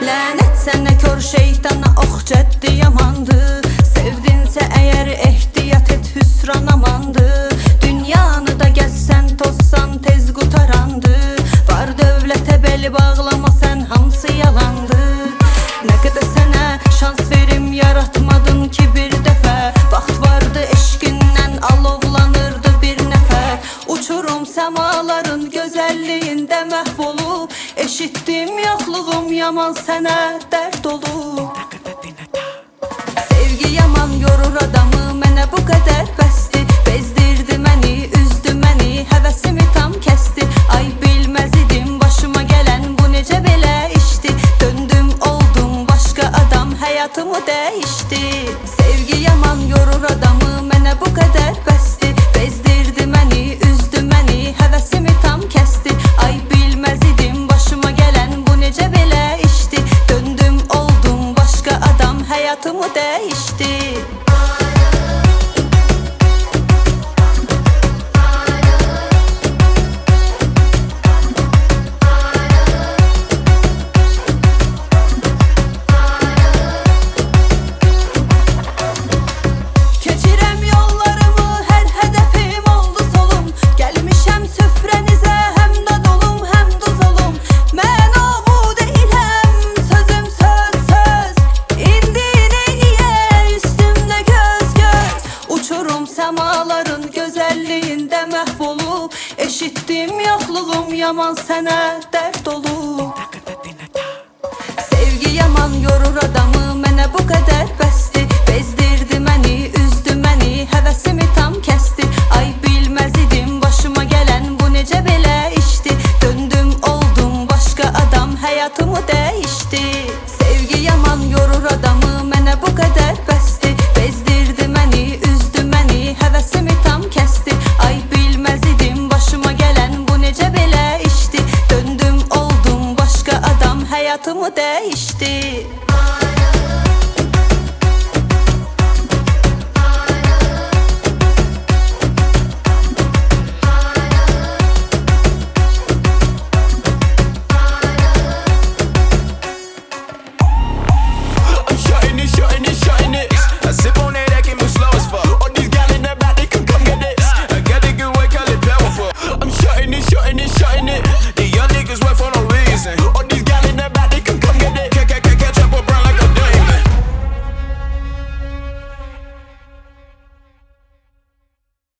Lənət sənə kör şeytana, ox cəddi yamandı. Sevdinsə əgər ehtiyat et, hüsran amandı. Dünyanı da gəzsən, tozsan tez qutarandı. Var dövlətə beli bağlama, sən hamısı yalandı. Nə qədər sənə şans verim, yaratmadın ki bir dəfə. Vaxt vardı eşqindən alovlanırdı bir nəfər. Uçurum səmaların gözəlliyində məhv olub. Eşitdim yoxluğum yaman sənə dərd olub. Sevgi yaman yorur adamı, mənə bu qədər bəsdir. Bezdirdi məni, üzdü məni, həvəsimi tam kəsdi. Ay bilməz idim başıma gələn bu necə belə işdi. Döndüm oldum başqa adam, həyatımı dəyişdi. Sevgi yaman yorur adamı, mənə bu qədər bəsdir. Bezdirdi məni, üzdü məni, həvəsimi tam kəsdi. Ay bilməz idim başıma gələn bu necə belə işdi. Döndüm oldum başqa adam, həyatımı dəyişdi. Keçirəm yollarımı, hər hədəfim oldu solum. Gəlmişəm süfrənizə, həm dadolum, həm duzolum. Mən o bu deyiləm, sözüm söz söz. İndi neyləyək, üstümdə göz göz. Uçurum səmaların gözəlliyində məhv olub. Eşitdim yoxluğum yaman sənə dərd olub. Sevgi yaman yorur adamı, mənə bu qədər bəsdir. Bezdirdi məni, üzdü məni, həvəsimi tam kəsdi. Ay bilməz idim başıma gələn bu necə belə işdi. Döndüm oldum başqa adam, həyatımı dəyişdi. Sevgi yaman yorur adamı, mənə bu qədər bəsdir. Bezdirdi məni, üzdü məni, həvəsimi tam kəsdi. Ay bilməz idim başıma gələn bu necə belə işdi. Döndüm oldum başqa adam, həyatımı dəyişdi.